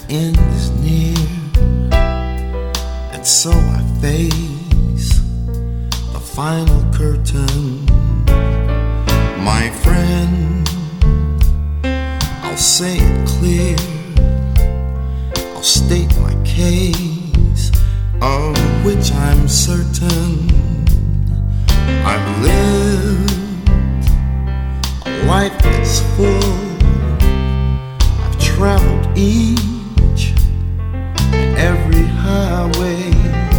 end is near, and so I face the final curtain. My friend, I'll say it clear, I'll state my case, of which I'm certain. I've lived a life that's full, I've traveled each and every highway,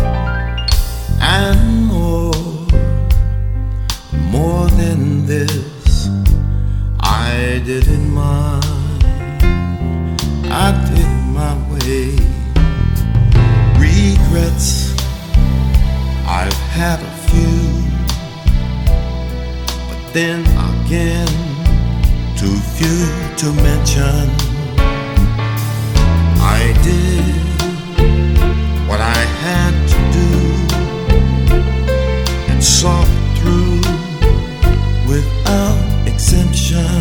and more than this, I did it my way. Regrets, I've had a few, but then again, too few to mention. I did what I had to do and saw it through without exemption.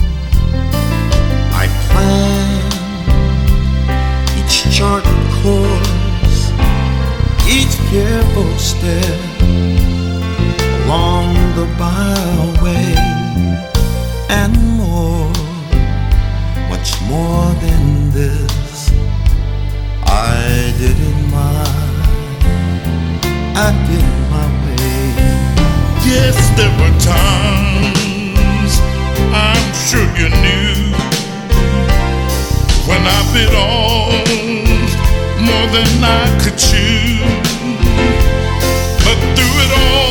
I planned each charted course, each careful step along the byway, and much more than this, I did it my way. Yes, there were times, I'm sure you knew, when I bit off more than I could chew. But through it all,